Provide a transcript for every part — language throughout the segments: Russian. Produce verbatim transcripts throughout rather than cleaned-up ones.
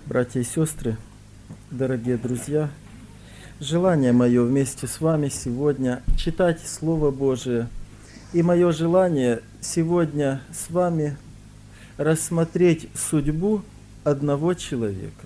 Братья и сестры, дорогие друзья, желание мое вместе с вами сегодня читать Слово Божие. И мое желание сегодня с вами рассмотреть судьбу одного человека.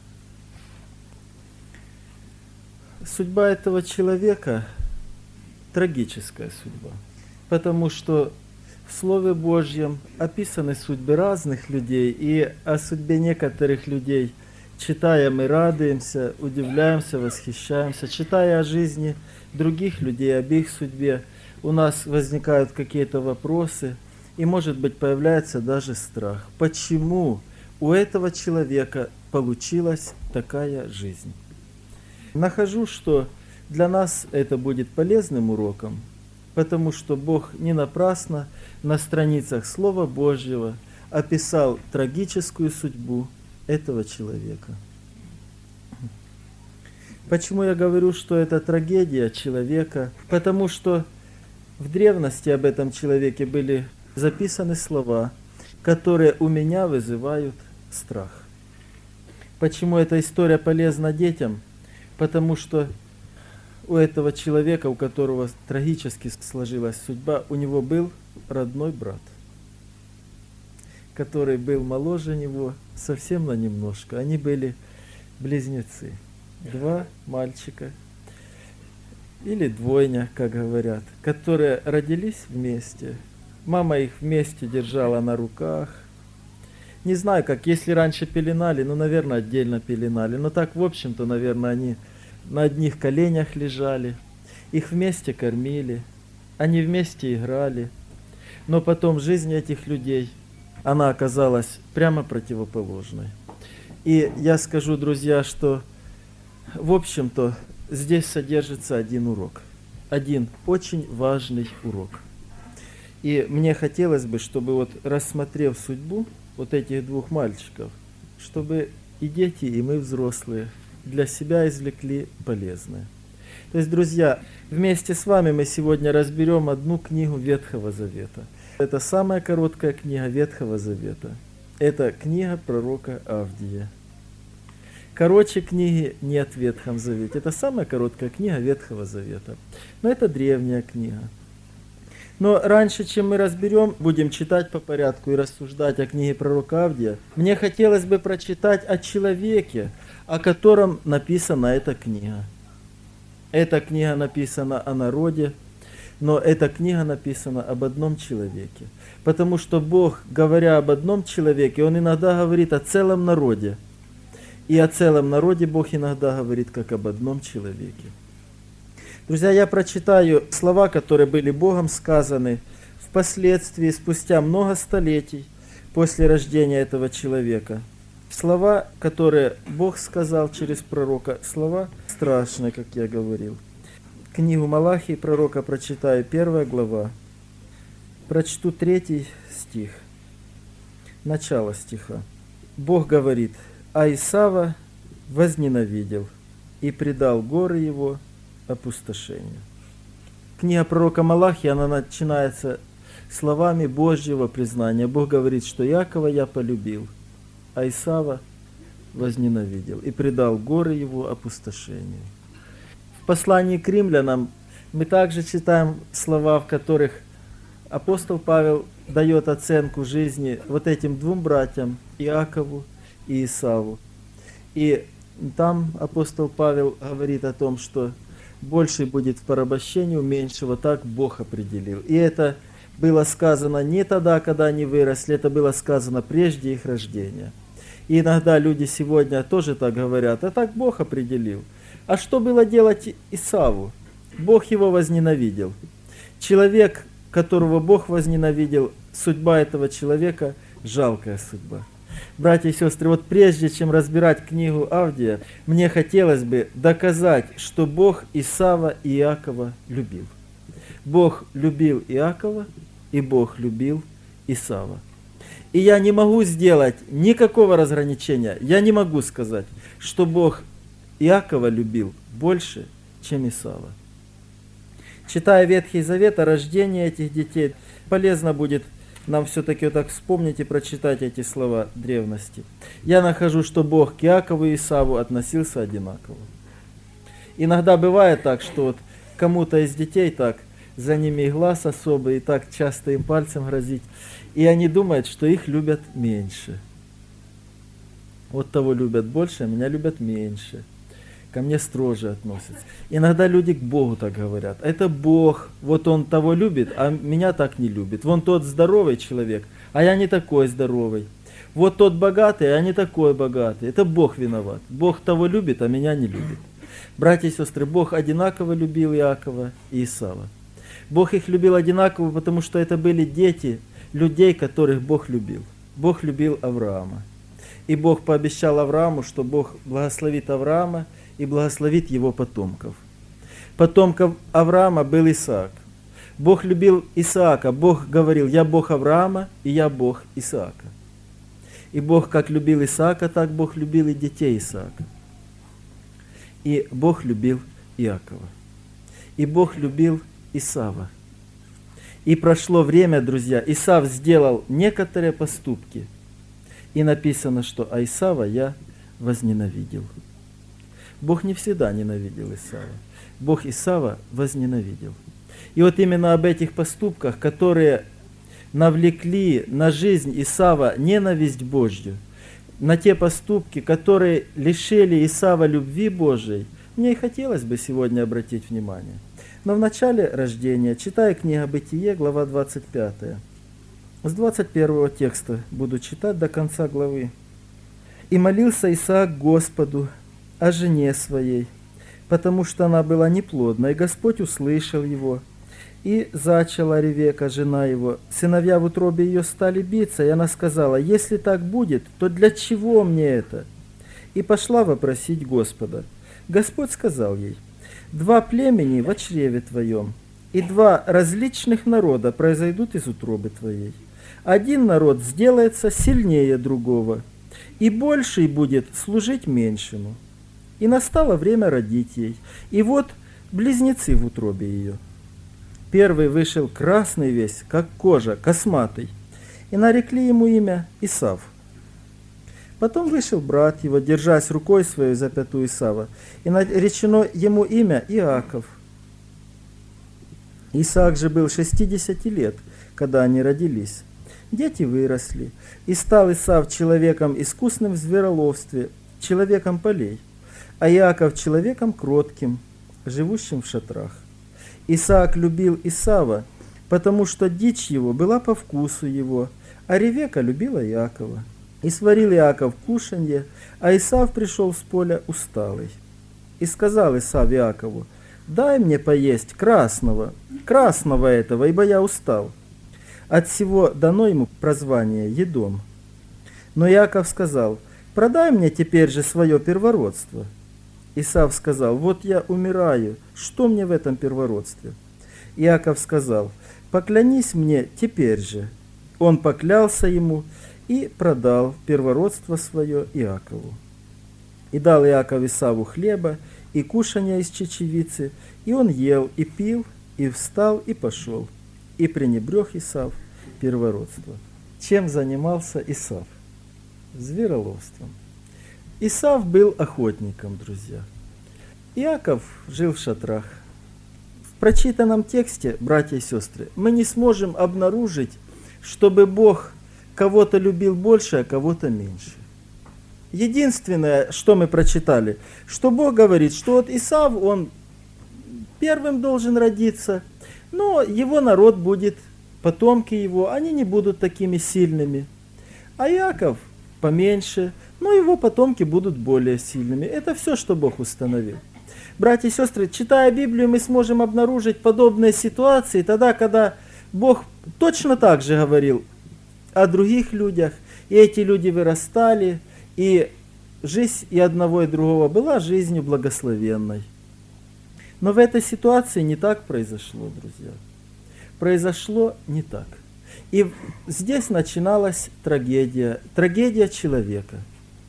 Судьба этого человека – трагическая судьба, потому что в Слове Божьем описаны судьбы разных людей, и о судьбе некоторых людей читая, мы радуемся, удивляемся, восхищаемся. Читая о жизни других людей, об их судьбе, у нас возникают какие-то вопросы, и, может быть, появляется даже страх. Почему у этого человека получилась такая жизнь? Нахожу, что для нас это будет полезным уроком, потому что Бог не напрасно на страницах Слова Божьего описал трагическую судьбу этого человека. Почему я говорю, что это трагедия человека? Потому что в древности об этом человеке были записаны слова, которые у меня вызывают страх. Почему эта история полезна детям? Потому что у этого человека, у которого трагически сложилась судьба, у него был родной брат, который был моложе него совсем на немножко. Они были близнецы, два мальчика, или двойня, как говорят, которые родились вместе. Мама их вместе держала на руках. Не знаю, как, если раньше пеленали, ну, наверное, отдельно пеленали. Но так, в общем-то, наверное, они на одних коленях лежали, их вместе кормили, они вместе играли. Но потом жизнь этих людей, она оказалась прямо противоположной. И я скажу, друзья, что, в общем-то, здесь содержится один урок. Один очень важный урок. И мне хотелось бы, чтобы вот рассмотрев судьбу вот этих двух мальчиков, чтобы и дети, и мы, взрослые, для себя извлекли полезное. То есть, друзья, вместе с вами мы сегодня разберем одну книгу Ветхого Завета. Это самая короткая книга Ветхого Завета. Это книга пророка Авдия. Короче книги нет в Ветхом Завете. Это самая короткая книга Ветхого Завета. Но это древняя книга. Но раньше, чем мы разберем, будем читать по порядку и рассуждать о книге пророка Авдия, мне хотелось бы прочитать о человеке, о котором написана эта книга. Эта книга написана о народе, но эта книга написана об одном человеке. Потому что Бог, говоря об одном человеке, Он иногда говорит о целом народе. И о целом народе Бог иногда говорит как об одном человеке. Друзья, я прочитаю слова, которые были Богом сказаны впоследствии, спустя много столетий после рождения этого человека. Слова, которые Бог сказал через пророка, слова страшные, как я говорил. Книгу Малахии пророка прочитаю, первая глава. Прочту третий стих, начало стиха. Бог говорит: «А Исава возненавидел и предал горы его опустошению». Книга пророка Малахии, она начинается словами Божьего признания. Бог говорит, что Иакова я полюбил, а Исава возненавидел и предал горы его опустошению. В послании к римлянам мы также читаем слова, в которых апостол Павел дает оценку жизни вот этим двум братьям, Иакову и Исаву. И там апостол Павел говорит о том, что больший будет в порабощении у меньшего, так Бог определил. И это было сказано не тогда, когда они выросли, это было сказано прежде их рождения. И иногда люди сегодня тоже так говорят, а так Бог определил. А что было делать Исаву? Бог его возненавидел. Человек, которого Бог возненавидел, судьба этого человека – жалкая судьба. Братья и сестры, вот прежде чем разбирать книгу Авдия, мне хотелось бы доказать, что Бог Исава и Иакова любил. Бог любил Иакова, и Бог любил Исава. И я не могу сделать никакого разграничения. Я не могу сказать, что Бог Иакова любил больше, чем Исава. Читая Ветхий Завет о рождении этих детей, полезно будет нам все-таки вот так вспомнить и прочитать эти слова древности. Я нахожу, что Бог к Иакову и Исаву относился одинаково. Иногда бывает так, что вот кому-то из детей так, за ними и глаз особый, и так часто им пальцем грозить, и они думают, что их любят меньше. Вот того любят больше, а меня любят меньше. Ко мне строже относятся. Иногда люди к Богу так говорят. Это Бог, вот Он того любит, а меня так не любит. Вон тот здоровый человек, а я не такой здоровый. Вот тот богатый, а я не такой богатый. Это Бог виноват. Бог того любит, а меня не любит. Братья и сестры, Бог одинаково любил Иакова и Исава. Бог их любил одинаково, потому что это были дети людей, которых Бог любил. Бог любил Авраама. И Бог пообещал Аврааму, что Бог благословит Авраама и благословит его потомков. Потомков Авраама был Исаак. Бог любил Исаака. Бог говорил: я Бог Авраама и я Бог Исаака. И Бог как любил Исаака, так Бог любил и детей Исаака. И Бог любил Иакова. И Бог любил Исава. И прошло время, друзья, Исав сделал некоторые поступки. И написано, что а Исава я возненавидел. Бог не всегда ненавидел Исава. Бог Исава возненавидел. И вот именно об этих поступках, которые навлекли на жизнь Исава ненависть Божью, на те поступки, которые лишили Исава любви Божией, мне и хотелось бы сегодня обратить внимание. Но в начале рождения, читая книга Бытие, глава двадцать пятая, с двадцать первого текста буду читать до конца главы. «И молился Исаак Господу о жене своей, потому что она была неплодна, и Господь услышал его. И зачала Ревека, жена его. Сыновья в утробе ее стали биться, и она сказала: если так будет, то для чего мне это? И пошла вопросить Господа. Господь сказал ей: два племени в чреве твоем, и два различных народа произойдут из утробы твоей. Один народ сделается сильнее другого, и больший будет служить меньшему. И настало время родить ей, и вот близнецы в утробе ее. Первый вышел красный весь, как кожа, косматый, и нарекли ему имя Исав. Потом вышел брат его, держась рукой своей за пяту Исава, и наречено ему имя Иаков. Исаак же был шестидесяти лет, когда они родились. Дети выросли, и стал Исав человеком искусным в звероловстве, человеком полей, а Иаков человеком кротким, живущим в шатрах. Исаак любил Исава, потому что дичь его была по вкусу его, а Ревека любила Иакова. И сварил Иаков кушанье, а Исав пришел с поля усталый. И сказал Исав Иакову: дай мне поесть красного, красного этого, ибо я устал. От всего дано ему прозвание Едом. Но Иаков сказал: продай мне теперь же свое первородство. Исав сказал: вот я умираю, что мне в этом первородстве? Иаков сказал: поклянись мне теперь же. Он поклялся ему и продал первородство свое Иакову. И дал Иаков Исаву хлеба и кушанья из чечевицы, и он ел и пил, и встал и пошел. И пренебрег Исав первородство. Чем занимался Исав? Звероловством. Исав был охотником, друзья. Иаков жил в шатрах. В прочитанном тексте, братья и сестры, мы не сможем обнаружить, чтобы Бог кого-то любил больше, а кого-то меньше. Единственное, что мы прочитали, что Бог говорит, что вот Исав, он первым должен родиться, но его народ будет, потомки его, они не будут такими сильными. А Иаков поменьше, но его потомки будут более сильными. Это все, что Бог установил. Братья и сестры, читая Библию, мы сможем обнаружить подобные ситуации тогда, когда Бог точно так же говорил о других людях, и эти люди вырастали, и жизнь и одного, и другого была жизнью благословенной. Но в этой ситуации не так произошло, друзья. Произошло не так. И здесь начиналась трагедия, трагедия человека.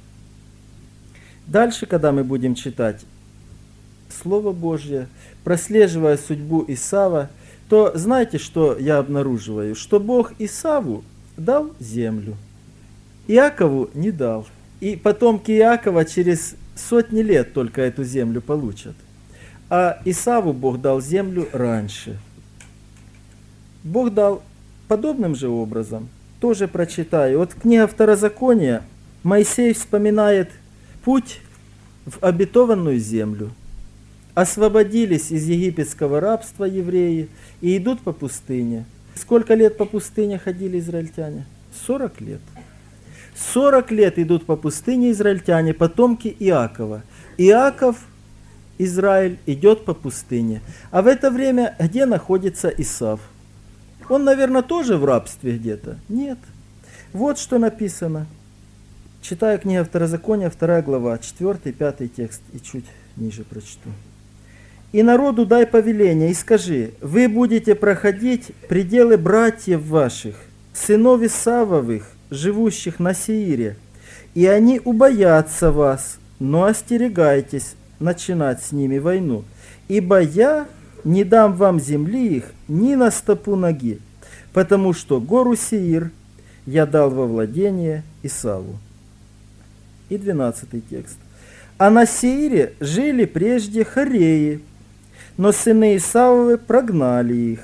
Дальше, когда мы будем читать Слово Божье, прослеживая судьбу Исава, то знаете, что я обнаруживаю? Что Бог Исаву дал землю, Иакову не дал. И потомки Иакова через сотни лет только эту землю получат. А Исаву Бог дал землю раньше. Бог дал подобным же образом. Тоже прочитаю. Вот книга Второзакония, Моисей вспоминает путь в обетованную землю. Освободились из египетского рабства евреи и идут по пустыне. Сколько лет по пустыне ходили израильтяне? сорок лет. сорок лет идут по пустыне израильтяне, потомки Иакова. Иаков, Израиль, идет по пустыне. А в это время где находится Исав? Он, наверное, тоже в рабстве где-то? Нет. Вот что написано. Читаю книгу Второзакония, вторая глава, четвёртый, пятый текст, и чуть ниже прочту. «И народу дай повеление, и скажи, вы будете проходить пределы братьев ваших, сынов Исавовых, живущих на Сеире, и они убоятся вас, но остерегайтесь начинать с ними войну, ибо я не дам вам земли их ни на стопу ноги, потому что гору Сеир я дал во владение Исаву». И двенадцатый текст. «А на Сеире жили прежде хореи, но сыны Исавовы прогнали их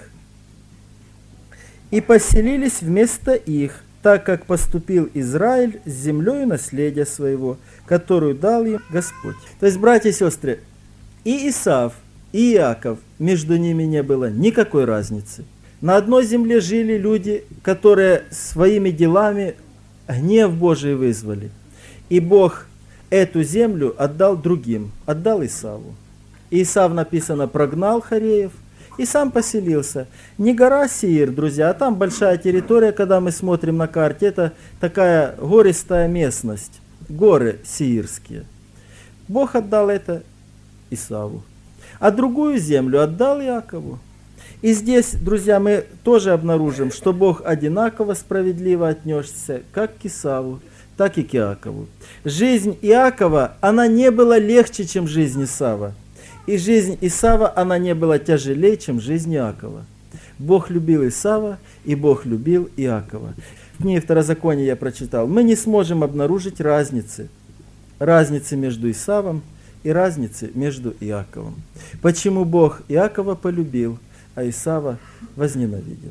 и поселились вместо их, так как поступил Израиль с землей наследия своего, которую дал им Господь». То есть, братья и сестры, и Исав, и Иаков, между ними не было никакой разницы. На одной земле жили люди, которые своими делами гнев Божий вызвали. И Бог эту землю отдал другим, отдал Исаву. И Исав, написано, прогнал хореев и сам поселился. Не гора Сеир, друзья, а там большая территория, когда мы смотрим на карте, это такая гористая местность, горы сеирские. Бог отдал это Исаву, а другую землю отдал Иакову. И здесь, друзья, мы тоже обнаружим, что Бог одинаково справедливо отнесся как к Исаву, так и к Иакову. Жизнь Иакова, она не была легче, чем жизнь Исава. И жизнь Исава, она не была тяжелее, чем жизнь Иакова. Бог любил Исава, и Бог любил Иакова. В книге Второзакония я прочитал, мы не сможем обнаружить разницы. Разницы между Исавом и разницы между Иаковом. Почему Бог Иакова полюбил, а Исава возненавидел?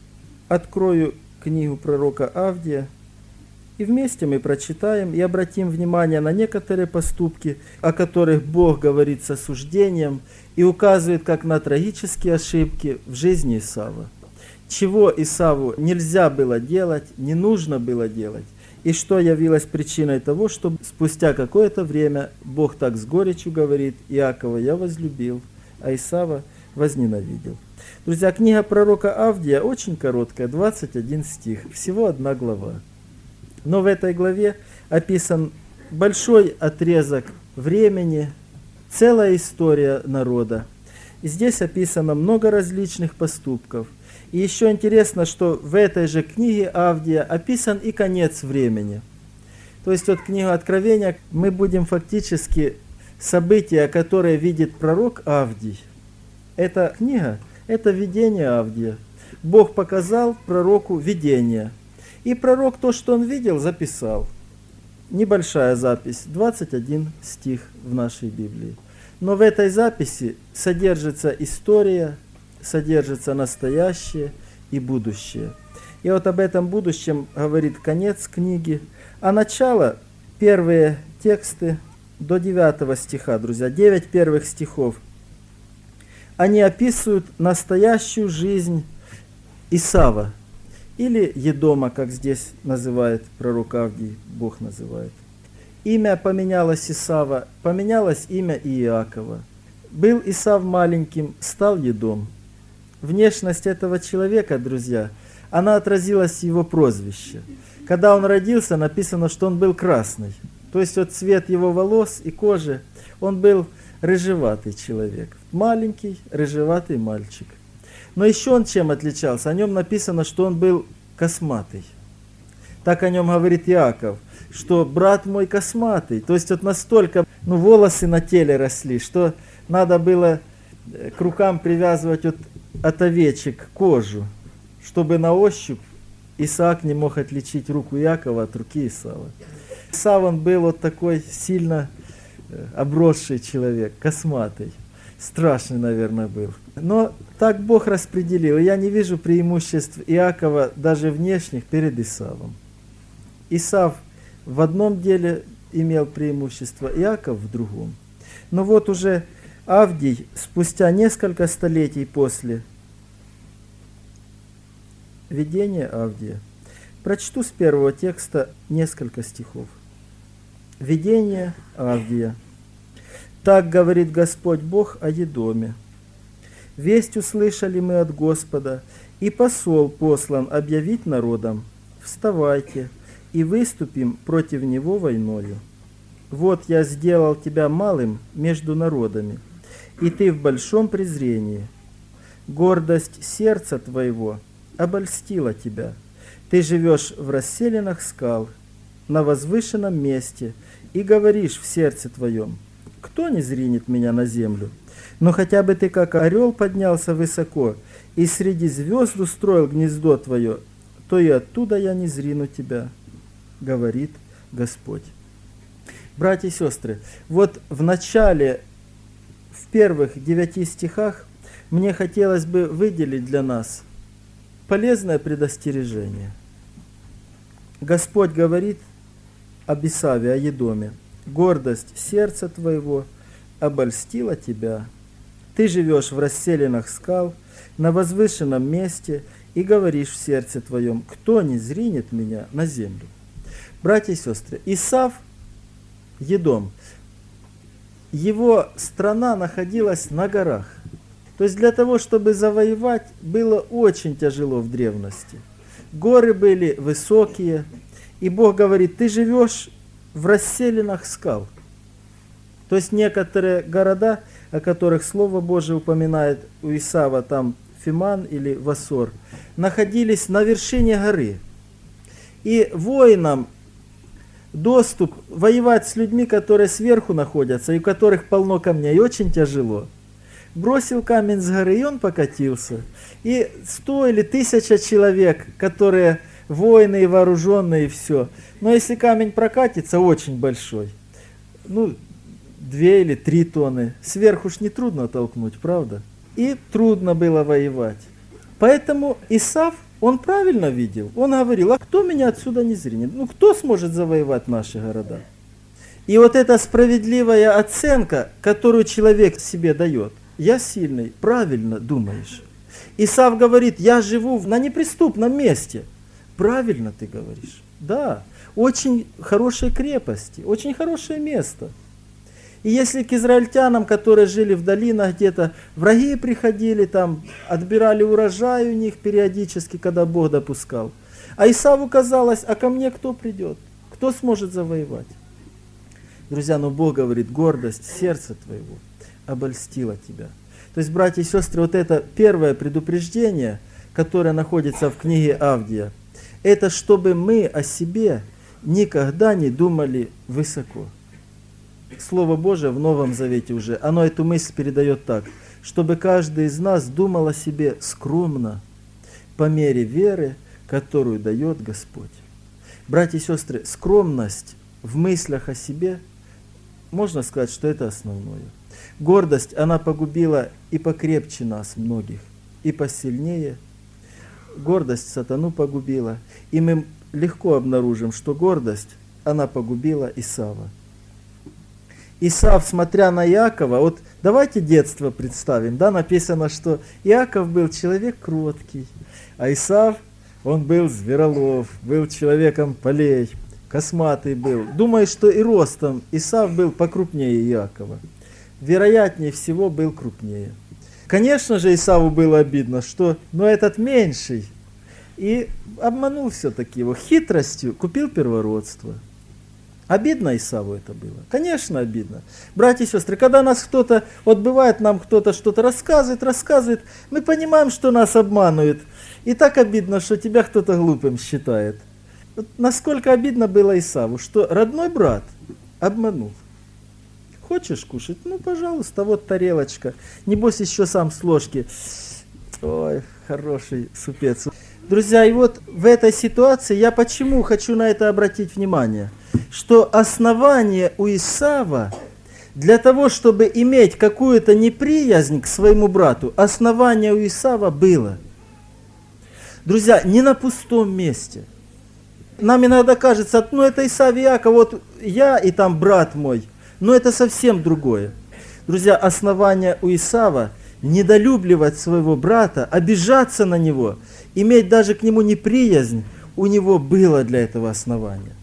Открою книгу пророка Авдия, и вместе мы прочитаем и обратим внимание на некоторые поступки, о которых Бог говорит с осуждением и указывает как на трагические ошибки в жизни Исава. Чего Исаву нельзя было делать, не нужно было делать, и что явилось причиной того, что спустя какое-то время Бог так с горечью говорит: «Иакова я возлюбил, а Исава возненавидел». Друзья, книга пророка Авдия очень короткая, двадцать один стих, всего одна глава. Но в этой главе описан большой отрезок времени, целая история народа. И здесь описано много различных поступков. И еще интересно, что в этой же книге Авдия описан и конец времени. То есть вот книга Откровения, мы будем фактически события, которые видит пророк Авдий. Эта книга, это видение Авдия. Бог показал пророку видение. И пророк то, что он видел, записал. Небольшая запись, двадцать один стих в нашей Библии. Но в этой записи содержится история, содержится настоящее и будущее. И вот об этом будущем говорит конец книги. А начало, первые тексты до девятого стиха, друзья, девять первых стихов, они описывают настоящую жизнь Исава. Или Едома, как здесь называет пророк Авдий, Бог называет. Имя поменялось Исава, поменялось имя и Иакова. Был Исав маленьким, стал Едом. Внешность этого человека, друзья, она отразилась в его прозвище. Когда он родился, написано, что он был красный. То есть вот цвет его волос и кожи, он был рыжеватый человек. Маленький, рыжеватый мальчик. Но еще он чем отличался? О нем написано, что он был косматый. Так о нем говорит Иаков, что брат мой косматый. То есть вот настолько ну, волосы на теле росли, что надо было к рукам привязывать вот от овечек кожу, чтобы на ощупь Исаак не мог отличить руку Иакова от руки Исава. Исав, он был вот такой сильно обросший человек, косматый. Страшный, наверное, был. Но так Бог распределил. Я не вижу преимуществ Иакова даже внешних перед Исавом. Исав в одном деле имел преимущество, Иаков в другом. Но вот уже Авдий, спустя несколько столетий после видения Авдия, прочту с первого текста несколько стихов. Видение Авдия. Так говорит Господь Бог о Едоме. Весть услышали мы от Господа, и посол послан объявить народам: вставайте и выступим против него войною. Вот я сделал тебя малым между народами, и ты в большом презрении. Гордость сердца твоего обольстила тебя. Ты живешь в расселинах скал, на возвышенном месте, и говоришь в сердце твоем: кто не зринет меня на землю? Но хотя бы ты, как орел, поднялся высоко, и среди звезд устроил гнездо твое, то и оттуда я не зрину тебя, говорит Господь. Братья и сестры, вот в начале, в первых девяти стихах, мне хотелось бы выделить для нас полезное предостережение. Господь говорит об Исаве, о Едоме: гордость сердца твоего обольстила тебя. Ты живешь в расселинах скал, на возвышенном месте, и говоришь в сердце твоем: кто не зринет меня на землю? Братья и сестры, Исав, Едом, его страна находилась на горах. То есть для того, чтобы завоевать, было очень тяжело в древности. Горы были высокие, и Бог говорит: ты живешь в расселинах скал. То есть некоторые города, о которых Слово Божие упоминает у Исава, там Фиман или Васор, находились на вершине горы. И воинам доступ воевать с людьми, которые сверху находятся, и у которых полно камней, очень тяжело. Бросил камень с горы, и он покатился. И сто или тысяча человек, которые воины и вооруженные, и все. Но если камень прокатится, очень большой, ну, две или три тонны, сверху ж не трудно толкнуть, правда? И трудно было воевать. Поэтому Исав, он правильно видел. Он говорил: а кто меня отсюда не зринет? Ну, кто сможет завоевать наши города? И вот эта справедливая оценка, которую человек себе дает: я сильный, правильно думаешь. Исав говорит: я живу на неприступном месте. Правильно ты говоришь. Да, очень хорошей крепости, очень хорошее место. И если к израильтянам, которые жили в долинах где-то, враги приходили, там, отбирали урожай у них периодически, когда Бог допускал. А Исаву казалось: а ко мне кто придет? Кто сможет завоевать? Друзья, но Бог говорит: гордость сердца твоего обольстила тебя. То есть, братья и сестры, вот это первое предупреждение, которое находится в книге Авдия, это чтобы мы о себе никогда не думали высоко. Слово Божие в Новом Завете уже, оно эту мысль передает так: чтобы каждый из нас думал о себе скромно, по мере веры, которую дает Господь. Братья и сестры, скромность в мыслях о себе, можно сказать, что это основное. Гордость, она погубила и покрепче нас многих, и посильнее. Гордость сатану погубила, и мы легко обнаружим, что гордость, она погубила Исава. Исав, смотря на Иакова, вот давайте детство представим, да, написано, что Иаков был человек кроткий, а Исав, он был зверолов, был человеком полей, косматый был. Думаю, что и ростом Исав был покрупнее Иакова. Вероятнее всего, был крупнее. Конечно же, Исаву было обидно, что, ну, этот меньший, и обманул все-таки его хитростью, купил первородство. Обидно Исаву это было? Конечно, обидно. Братья и сестры, когда нас кто-то, вот бывает, нам кто-то что-то рассказывает, рассказывает, мы понимаем, что нас обманывают. И так обидно, что тебя кто-то глупым считает. Вот насколько обидно было Исаву, что родной брат обманул. Хочешь кушать? Ну, пожалуйста, вот тарелочка. Небось, еще сам с ложки. Ой, хороший супец. Друзья, и вот в этой ситуации я почему хочу на это обратить внимание, что основание у Исава для того, чтобы иметь какую-то неприязнь к своему брату, основание у Исава было. Друзья, не на пустом месте. Нам иногда кажется, ну это Исав и Иаков, вот я и там брат мой, но это совсем другое. Друзья, основание у Исава недолюбливать своего брата, обижаться на него, иметь даже к нему неприязнь, у него было для этого основания.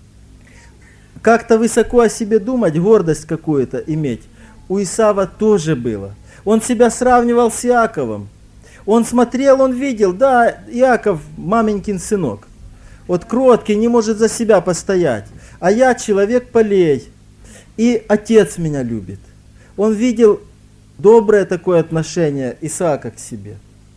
Как-то высоко о себе думать, гордость какую-то иметь, у Исава тоже было. Он себя сравнивал с Иаковом. Он смотрел, он видел, да, Иаков маменькин сынок. Вот кроткий, не может за себя постоять. А я человек полей, и отец меня любит. Он видел доброе такое отношение Исаака к себе.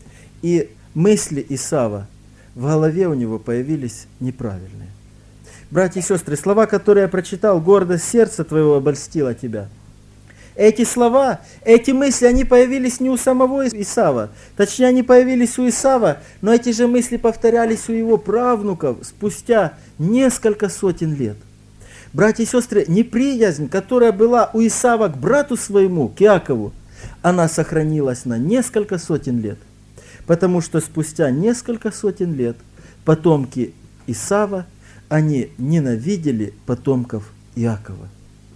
И мысли Исава в голове у него появились неправильные. Братья и сестры, слова, которые я прочитал, гордость сердца твоего обольстила тебя. Эти слова, эти мысли, они появились не у самого Исава. Точнее, они появились у Исава, но эти же мысли повторялись у его правнуков спустя несколько сотен лет. Братья и сестры, неприязнь, которая была у Исава к брату своему, к Иакову, она сохранилась на несколько сотен лет. Потому что спустя несколько сотен лет потомки Исава, они ненавидели потомков Иакова.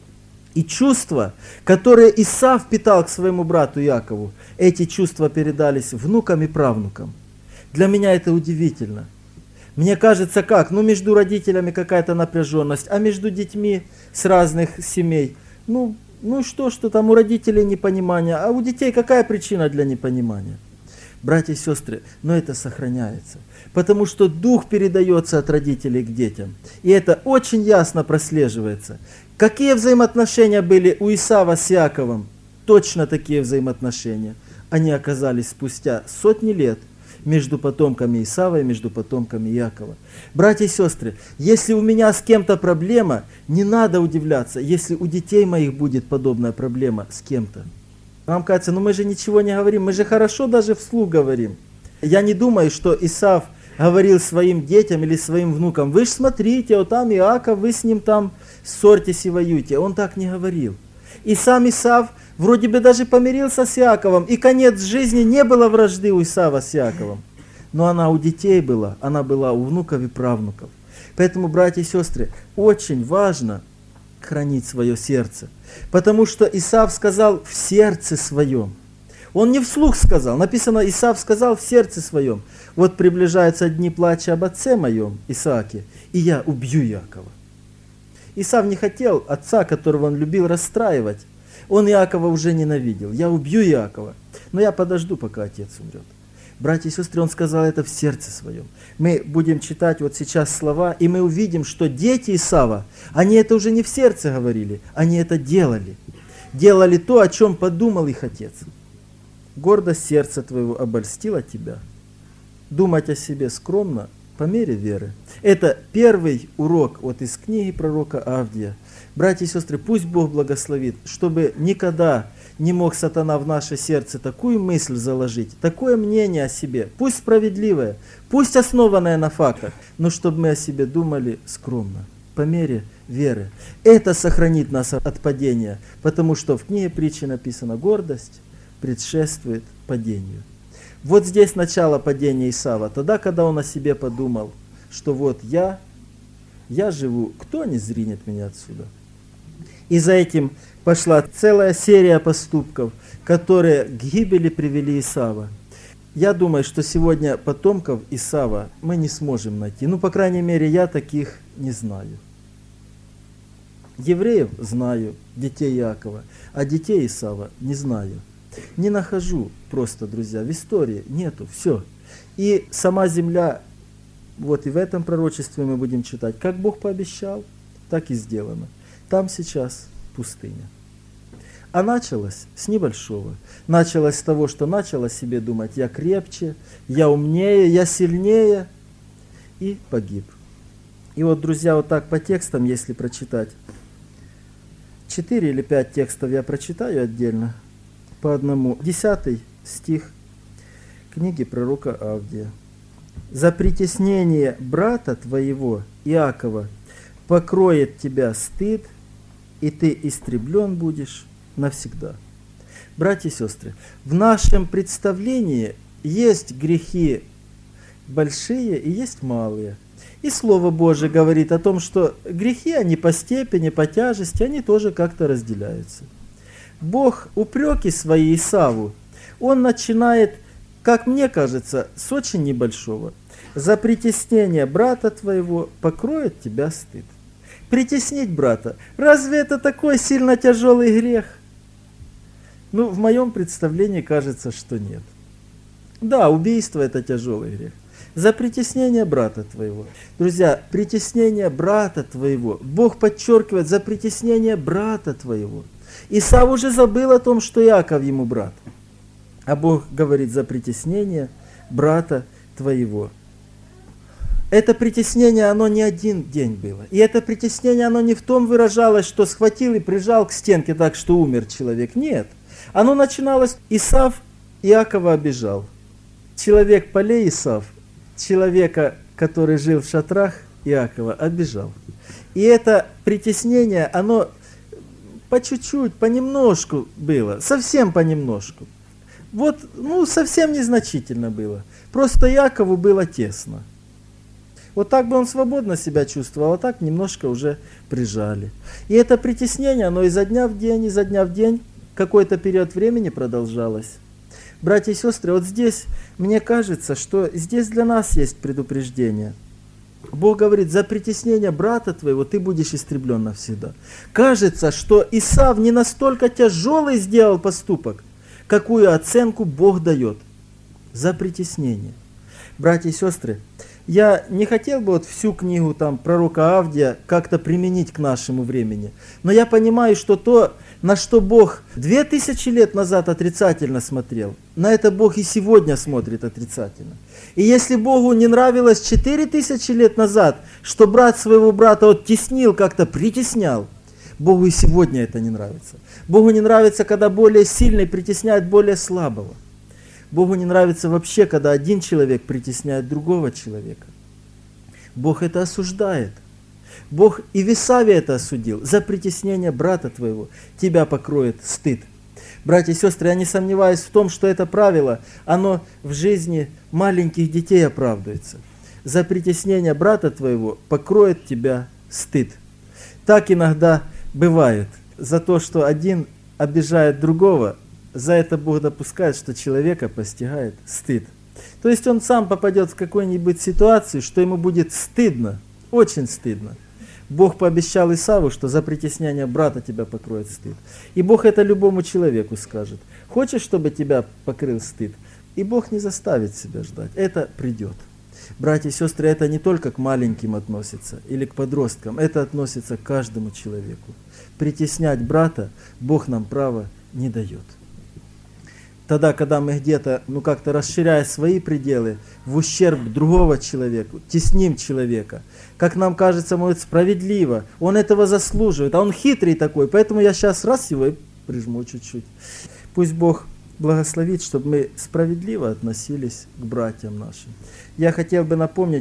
И чувства, которые Исав питал к своему брату Иакову, эти чувства передались внукам и правнукам. Для меня это удивительно. Мне кажется, как? Ну, между родителями какая-то напряженность, а между детьми с разных семей. Ну, ну что, что там у родителей непонимание, а у детей какая причина для непонимания? Братья и сестры, но это сохраняется, потому что дух передается от родителей к детям. И это очень ясно прослеживается. Какие взаимоотношения были у Исава с Иаковом? Точно такие взаимоотношения. Они оказались спустя сотни лет между потомками Исава и между потомками Иакова. Братья и сестры, если у меня с кем-то проблема, не надо удивляться, если у детей моих будет подобная проблема с кем-то. Нам кажется, ну мы же ничего не говорим, мы же хорошо даже вслух говорим. Я не думаю, что Исав говорил своим детям или своим внукам: вы ж смотрите, вот там Иаков, вы с ним там ссорьтесь и воюете. Он так не говорил. И сам Исав вроде бы даже помирился с Иаковом, и конец жизни не было вражды у Исава с Иаковом. Но она у детей была, она была у внуков и правнуков. Поэтому, братья и сестры, очень важно хранить свое сердце. Потому что Исав сказал в сердце своем. Он не вслух сказал. Написано, Исав сказал в сердце своем: вот приближаются дни плача об отце моем, Исааке, и я убью Иакова. Исав не хотел отца, которого он любил, расстраивать. Он Иакова уже ненавидел. Я убью Иакова, но я подожду, пока отец умрет. Братья и сестры, он сказал это в сердце своем. Мы будем читать вот сейчас слова, и мы увидим, что дети Исава, они это уже не в сердце говорили, они это делали. Делали то, о чем подумал их отец. Гордость сердца твоего обольстила тебя. Думать о себе скромно по мере веры. Это первый урок вот из книги пророка Авдия. Братья и сестры, пусть Бог благословит, чтобы никогда не мог сатана в наше сердце такую мысль заложить, такое мнение о себе, пусть справедливое, пусть основанное на фактах, но чтобы мы о себе думали скромно, по мере веры. Это сохранит нас от падения, потому что в книге притчи написано: гордость предшествует падению. Вот здесь начало падения Исава, тогда, когда он о себе подумал, что вот я, я живу, кто не зринет меня отсюда? И за этим пошла целая серия поступков, которые к гибели привели Исава. Я думаю, что сегодня потомков Исава мы не сможем найти. Ну, по крайней мере, я таких не знаю. Евреев знаю, детей Иакова, а детей Исава не знаю. Не нахожу просто, друзья, в истории нету, все. И сама земля, вот и в этом пророчестве мы будем читать, как Бог пообещал, так и сделано. Там сейчас пустыня. А началось с небольшого. Началось с того, что начало себе думать: я крепче, я умнее, я сильнее, и погиб. И вот, друзья, вот так по текстам, если прочитать, четыре или пять текстов я прочитаю отдельно, по одному. Десятый стих книге пророка Авдия. «За притеснение брата твоего, Иакова, покроет тебя стыд, и ты истреблен будешь навсегда». Братья и сестры, в нашем представлении есть грехи большие и есть малые. И Слово Божие говорит о том, что грехи, они по степени, по тяжести, они тоже как-то разделяются. Бог упреки свои Исаву, он начинает, как мне кажется, с очень небольшого. «За притеснение брата твоего покроет тебя стыд». Притеснить брата, разве это такой сильно тяжелый грех? Ну, в моем представлении кажется, что нет. Да, убийство – это тяжелый грех. За притеснение брата твоего. Друзья, притеснение брата твоего. Бог подчеркивает, за притеснение брата твоего. Исав уже забыл о том, что Иаков ему брат. А Бог говорит, за притеснение брата твоего. Это притеснение, оно не один день было. И это притеснение, оно не в том выражалось, что схватил и прижал к стенке так, что умер человек. Нет. Оно начиналось, Исав Иакова обижал. Человек полей Исав, человека, который жил в шатрах Иакова, обижал. И это притеснение, оно по чуть-чуть, понемножку было, совсем понемножку. Вот, ну, совсем незначительно было. Просто Иакову было тесно. Вот так бы он свободно себя чувствовал, а так немножко уже прижали. И это притеснение, оно изо дня в день, изо дня в день, какой-то период времени продолжалось. Братья и сестры, вот здесь, мне кажется, что здесь для нас есть предупреждение. Бог говорит, за притеснение брата твоего ты будешь истреблен навсегда. Кажется, что Исав не настолько тяжелый сделал поступок, какую оценку Бог дает за притеснение. Братья и сестры, я не хотел бы вот всю книгу там, пророка Авдия как-то применить к нашему времени, но я понимаю, что то, на что Бог две тысячи лет назад отрицательно смотрел, на это Бог и сегодня смотрит отрицательно. И если Богу не нравилось четыре тысячи лет назад, что брат своего брата вот теснил, как-то притеснял, Богу и сегодня это не нравится. Богу не нравится, когда более сильный притесняет более слабого. Богу не нравится вообще, когда один человек притесняет другого человека. Бог это осуждает. Бог и в Исаве это осудил. За притеснение брата твоего тебя покроет стыд. Братья и сестры, я не сомневаюсь в том, что это правило, оно в жизни маленьких детей оправдывается. За притеснение брата твоего покроет тебя стыд. Так иногда бывает. За то, что один обижает другого, за это Бог допускает, что человека постигает стыд. То есть он сам попадет в какую-нибудь ситуацию, что ему будет стыдно, очень стыдно. Бог пообещал Исаву, что за притеснение брата тебя покроет стыд. И Бог это любому человеку скажет. Хочешь, чтобы тебя покрыл стыд? И Бог не заставит себя ждать. Это придет. Братья и сестры, это не только к маленьким относится или к подросткам. Это относится к каждому человеку. Притеснять брата Бог нам права не дает. Тогда, когда мы где-то, ну как-то расширяя свои пределы в ущерб другого человека, тесним человека, как нам кажется, может, справедливо, он этого заслуживает, а он хитрый такой, поэтому я сейчас раз его и прижму чуть-чуть. Пусть Бог благословит, чтобы мы справедливо относились к братьям нашим. Я хотел бы напомнить,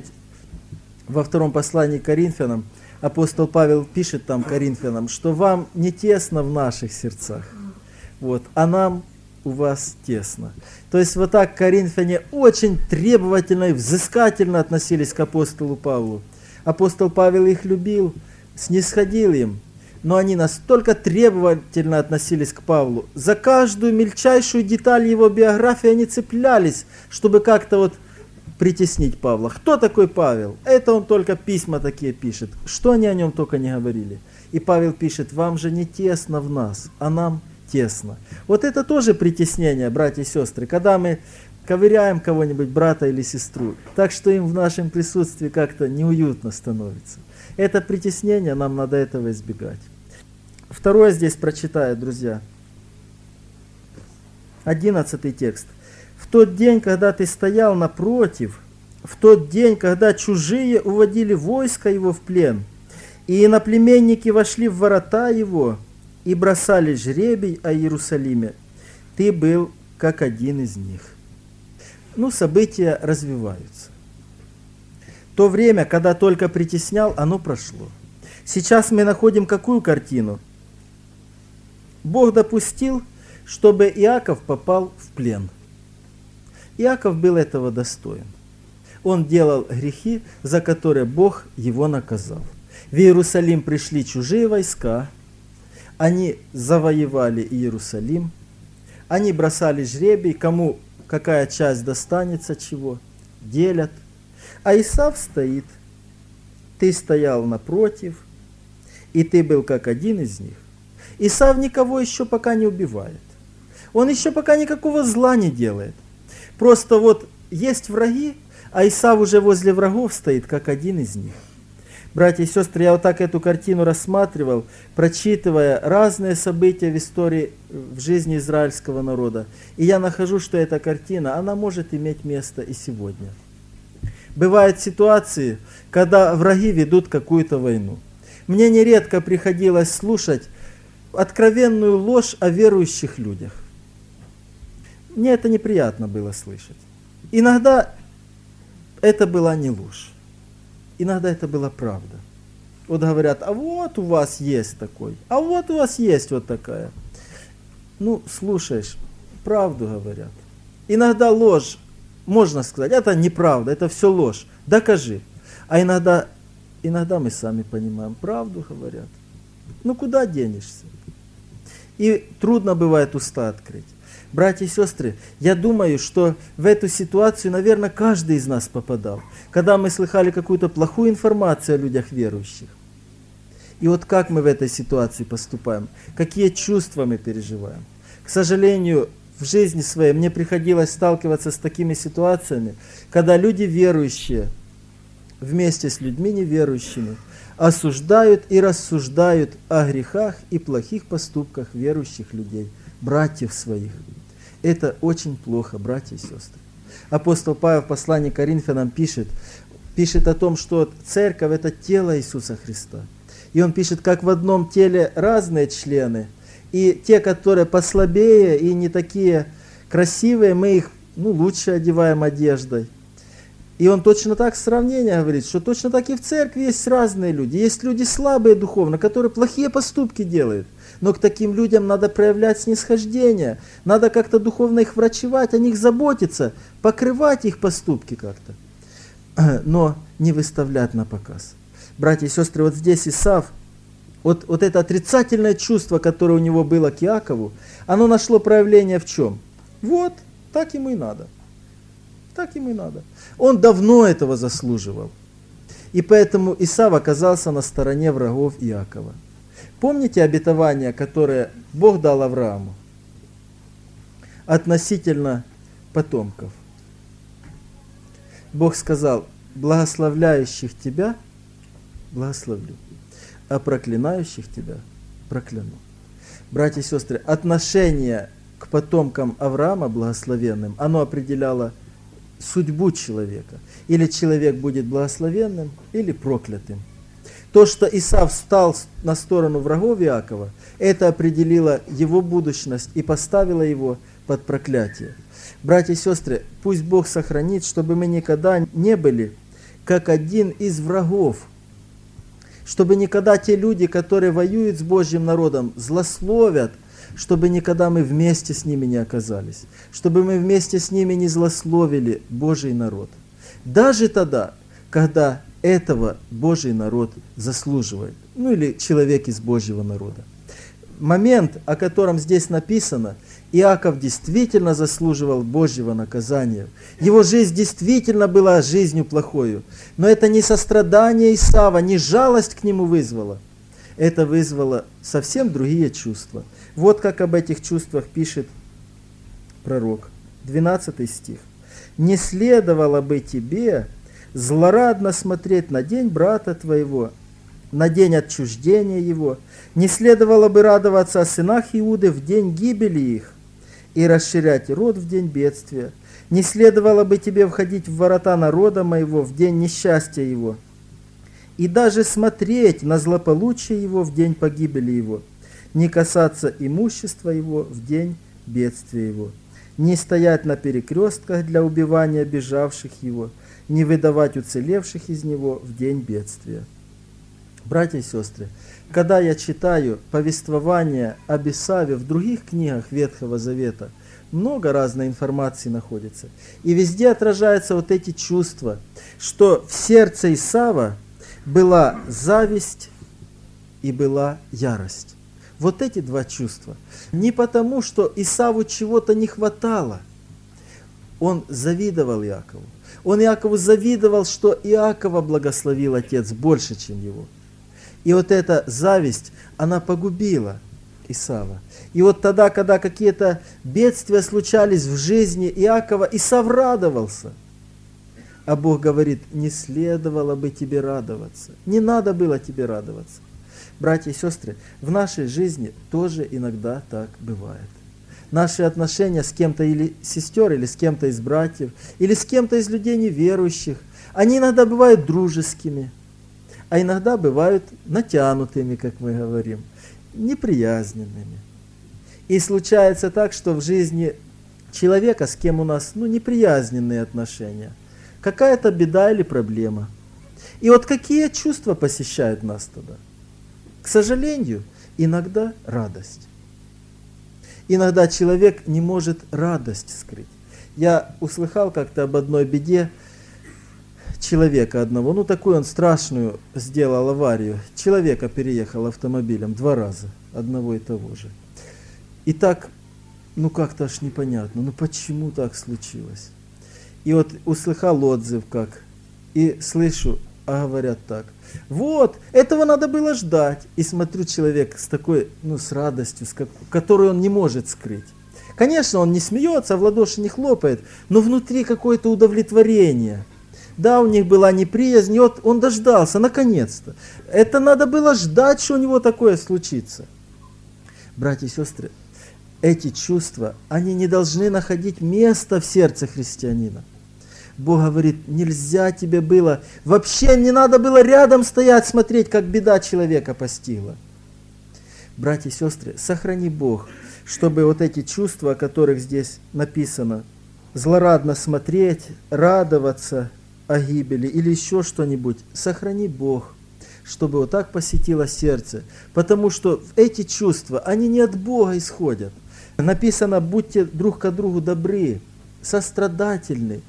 во втором послании к Коринфянам, апостол Павел пишет там Коринфянам, что вам не тесно в наших сердцах, вот, а нам у вас тесно. То есть вот так коринфяне очень требовательно и взыскательно относились к апостолу Павлу. Апостол Павел их любил, снисходил им, но они настолько требовательно относились к Павлу. За каждую мельчайшую деталь его биографии они цеплялись, чтобы как-то вот притеснить Павла. Кто такой Павел? Это он только письма такие пишет. Что они о нем только не говорили. И Павел пишет, вам же не тесно в нас, а нам тесно. Вот это тоже притеснение, братья и сестры, когда мы ковыряем кого-нибудь, брата или сестру, так что им в нашем присутствии как-то неуютно становится. Это притеснение, нам надо этого избегать. Второе здесь прочитаю, друзья. Одиннадцатый текст. В тот день, когда ты стоял напротив, в тот день, когда чужие уводили войско его в плен, и иноплеменники вошли в ворота его, и бросали жребий о Иерусалиме, ты был как один из них. ну, события развиваются. То время, когда только притеснял, оно прошло. Сейчас мы находим какую картину? Бог допустил, чтобы Иаков попал в плен. Иаков был этого достоин. Он делал грехи, за которые Бог его наказал. В Иерусалим пришли чужие войска, они завоевали Иерусалим, они бросали жребий, кому какая часть достанется чего, делят. А Исав стоит, ты стоял напротив, и ты был как один из них. Исав никого еще пока не убивает. Он еще пока никакого зла не делает. Просто вот есть враги, а Исав уже возле врагов стоит, как один из них. Братья и сестры, я вот так эту картину рассматривал, прочитывая разные события в истории, в жизни израильского народа. И я нахожу, что эта картина, она может иметь место и сегодня. Бывают ситуации, когда враги ведут какую-то войну. Мне нередко приходилось слушать откровенную ложь о верующих людях. Мне это неприятно было слышать. Иногда это была не ложь. Иногда это была правда. Вот говорят, а вот у вас есть такой, а вот у вас есть вот такая. Ну, слушаешь, правду говорят. Иногда ложь, можно сказать, это неправда, это все ложь. Докажи. А иногда, иногда мы сами понимаем, правду говорят. Ну, куда денешься? И трудно бывает уста открыть. Братья и сестры, я думаю, что в эту ситуацию, наверное, каждый из нас попадал, когда мы слыхали какую-то плохую информацию о людях верующих. И вот как мы в этой ситуации поступаем, какие чувства мы переживаем. К сожалению, в жизни своей мне приходилось сталкиваться с такими ситуациями, когда люди верующие вместе с людьми неверующими осуждают и рассуждают о грехах и плохих поступках верующих людей, братьев своих. Это очень плохо, братья и сестры. Апостол Павел в послании к Коринфянам пишет, пишет о том, что церковь – это тело Иисуса Христа. И он пишет, как в одном теле разные члены, и те, которые послабее и не такие красивые, мы их ну, лучше одеваем одеждой. И он точно так в сравнении говорит, что точно так и в церкви есть разные люди. Есть люди слабые духовно, которые плохие поступки делают. Но к таким людям надо проявлять снисхождение. Надо как-то духовно их врачевать, о них заботиться, покрывать их поступки как-то. Но не выставлять на показ. Братья и сестры, вот здесь Исав, вот, вот это отрицательное чувство, которое у него было к Иакову, оно нашло проявление в чем? Вот, так ему и надо. Так ему и надо. Он давно этого заслуживал. И поэтому Исав оказался на стороне врагов Иакова. Помните обетование, которое Бог дал Аврааму относительно потомков? Бог сказал, благословляющих тебя благословлю, а проклинающих тебя прокляну. Братья и сестры, отношение к потомкам Авраама благословенным, оно определяло судьбу человека. Или человек будет благословенным, или проклятым. То, что Исав встал на сторону врагов Иакова, это определило его будущность и поставило его под проклятие. Братья и сестры, пусть Бог сохранит, чтобы мы никогда не были как один из врагов. Чтобы никогда те люди, которые воюют с Божьим народом, злословят, чтобы никогда мы вместе с ними не оказались. Чтобы мы вместе с ними не злословили Божий народ. Даже тогда, когда этого Божий народ заслуживает. Ну или человек из Божьего народа. Момент, о котором здесь написано, Иаков действительно заслуживал Божьего наказания. Его жизнь действительно была жизнью плохою. Но это не сострадание Исава, не жалость к нему вызвало. Это вызвало совсем другие чувства. Вот как об этих чувствах пишет пророк. двенадцатый стих. «Не следовало бы тебе злорадно смотреть на день брата твоего, на день отчуждения его, не следовало бы радоваться о сынах Иуды в день гибели их и расширять род в день бедствия, не следовало бы тебе входить в ворота народа моего в день несчастья его, и даже смотреть на злополучие его в день погибели его, не касаться имущества его в день бедствия его. не стоять на перекрестках для убивания бежавших его, не выдавать уцелевших из него в день бедствия. Братья и сестры, когда я читаю повествование об Исаве в других книгах Ветхого Завета, много разной информации находится. И везде отражаются вот эти чувства, что в сердце Исава была зависть и была ярость. Вот эти два чувства. Не потому, что Исаву чего-то не хватало. Он завидовал Иакову. Он Иакову завидовал, что Иакова благословил отец больше, чем его. И вот эта зависть, она погубила Исава. И вот тогда, когда какие-то бедствия случались в жизни Иакова, Исав радовался. А Бог говорит, не следовало бы тебе радоваться. Не надо было тебе радоваться. Братья и сестры, в нашей жизни тоже иногда так бывает. Наши отношения с кем-то или сестер, или с кем-то из братьев, или с кем-то из людей неверующих, они иногда бывают дружескими, а иногда бывают натянутыми, как мы говорим, неприязненными. И случается так, что в жизни человека, с кем у нас ну, неприязненные отношения, какая-то беда или проблема. И вот какие чувства посещают нас тогда? К сожалению, иногда радость. Иногда человек не может радость скрыть. Я услыхал как-то об одной беде человека одного. Ну, такую он страшную сделал аварию. Человека переехал автомобилем два раза, одного и того же. И так, ну как-то аж непонятно, ну почему так случилось? И вот услыхал отзыв как, и слышу, а говорят так. Вот, этого надо было ждать. И смотрю, человек с такой, ну, с радостью, с как, которую он не может скрыть. Конечно, он не смеется, в ладоши не хлопает, но внутри какое-то удовлетворение. Да, у них была неприязнь, и вот он дождался, наконец-то. Это надо было ждать, что у него такое случится. Братья и сестры, эти чувства, они не должны находить места в сердце христианина. Бог говорит, нельзя тебе было, вообще не надо было рядом стоять, смотреть, как беда человека постигла. Братья и сестры, сохрани Бог, чтобы вот эти чувства, о которых здесь написано, злорадно смотреть, радоваться о гибели или еще что-нибудь, сохрани Бог, чтобы вот так посетило сердце, потому что эти чувства, они не от Бога исходят. Написано, будьте друг к другу добры, сострадательны,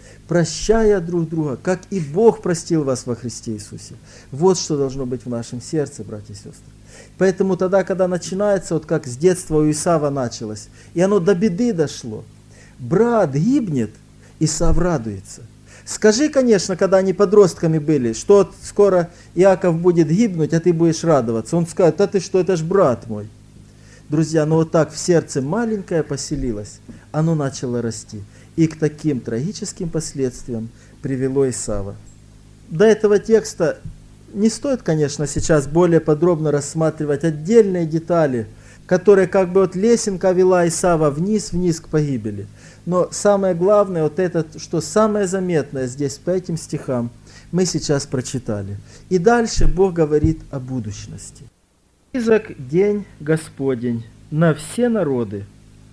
прощая друг друга, как и Бог простил вас во Христе Иисусе. Вот что должно быть в нашем сердце, братья и сестры. Поэтому тогда, когда начинается, вот как с детства у Исава началось, и оно до беды дошло, брат гибнет, Исав радуется. Скажи, конечно, когда они подростками были, что вот скоро Иаков будет гибнуть, а ты будешь радоваться. Он скажет, а ты что, это ж брат мой. Друзья, ну вот так в сердце маленькое поселилось, оно начало расти. И к таким трагическим последствиям привело Исава. До этого текста не стоит, конечно, сейчас более подробно рассматривать отдельные детали, которые как бы вот лесенка вела Исава вниз-вниз к погибели. Но самое главное, вот это, что самое заметное здесь по этим стихам, мы сейчас прочитали. И дальше Бог говорит о будущности. «Близок день Господень на все народы.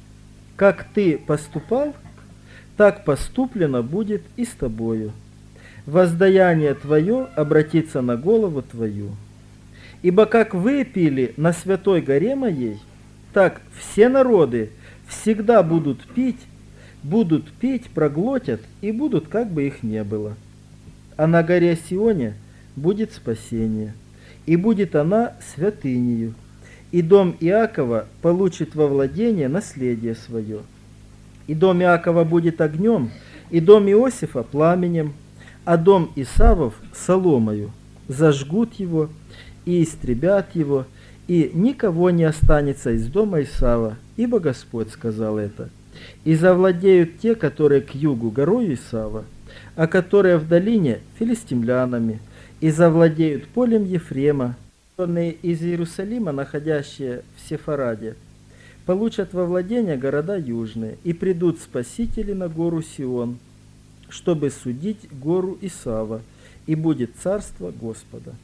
Как ты поступал, так поступлено будет и с тобою. Воздаяние твое обратится на голову твою. Ибо как вы пили на святой горе моей, так все народы всегда будут пить, будут пить, проглотят, и будут, как бы их не было. А на горе Сионе будет спасение, и будет она святынею, и дом Иакова получит во владение наследие свое. И дом Иакова будет огнем, и дом Иосифа пламенем, а дом Исавов соломою. Зажгут его и истребят его, и никого не останется из дома Исава, ибо Господь сказал это. И завладеют те, которые к югу горою Исава, а которые в долине филистимлянами, и завладеют полем Ефрема, из Иерусалима, находящие в Сефараде, получат во владение города южные, и придут спасители на гору Сион, чтобы судить гору Исава, и будет царство Господа».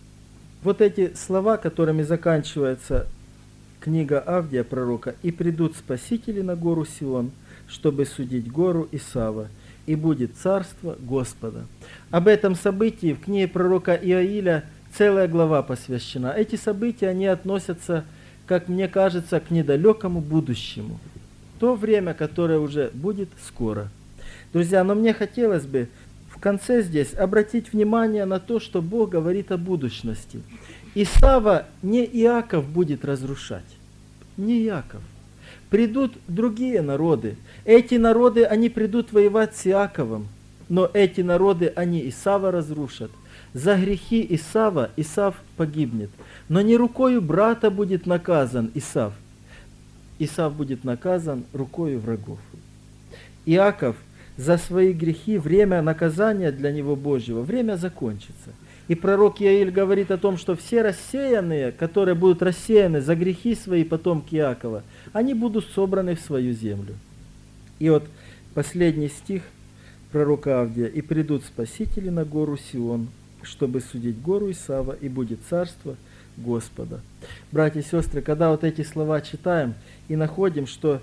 Вот эти слова, которыми заканчивается книга Авдия пророка, «И придут спасители на гору Сион», чтобы судить гору Исава, и будет царство Господа. Об этом событии в книге пророка Иоиля целая глава посвящена. Эти события, они относятся, как мне кажется, к недалекому будущему. То время, которое уже будет скоро. Друзья, но мне хотелось бы в конце здесь обратить внимание на то, что Бог говорит о будущности. Исава не Иаков будет разрушать, не Иаков. Придут другие народы. Эти народы, они придут воевать с Иаковом, но эти народы, они Исава разрушат. За грехи Исава Исав погибнет, но не рукою брата будет наказан Исав. Исав будет наказан рукою врагов. Иаков за свои грехи, время наказания для него Божьего, время закончится. И пророк Иоиль говорит о том, что все рассеянные, которые будут рассеяны за грехи свои потомки Иакова, они будут собраны в свою землю. И вот последний стих пророка Авдия. «И придут спасители на гору Сион, чтобы судить гору Исава, и будет царство Господа». Братья и сестры, когда вот эти слова читаем и находим, что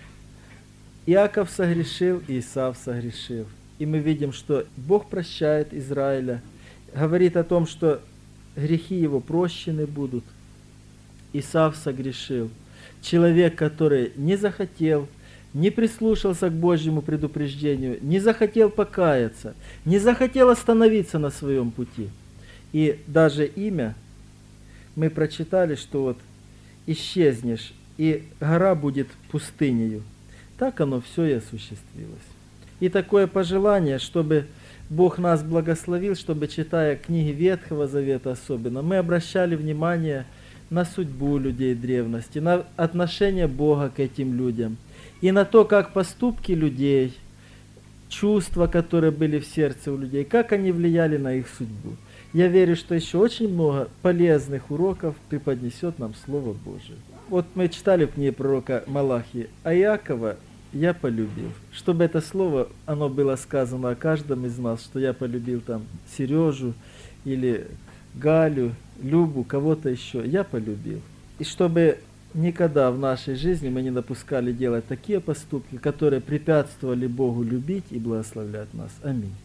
Иаков согрешил, и Исав согрешил, и мы видим, что Бог прощает Израиля, говорит о том, что грехи его прощены будут. Исав согрешил. Человек, который не захотел, не прислушался к Божьему предупреждению, не захотел покаяться, не захотел остановиться на своем пути. И даже имя мы прочитали, что вот исчезнешь, и гора будет пустынею. Так оно все и осуществилось. И такое пожелание, чтобы Бог нас благословил, чтобы, читая книги Ветхого Завета особенно, мы обращали внимание на судьбу людей древности, на отношение Бога к этим людям, и на то, как поступки людей, чувства, которые были в сердце у людей, как они влияли на их судьбу. Я верю, что еще очень много полезных уроков преподнесет нам Слово Божие. Вот мы читали в книге пророка Малахии, а Иакова я полюбил. Чтобы это слово, оно было сказано о каждом из нас, что я полюбил там Сережу или Галю, Любу, кого-то еще. Я полюбил. И чтобы никогда в нашей жизни мы не допускали делать такие поступки, которые препятствовали Богу любить и благословлять нас. Аминь.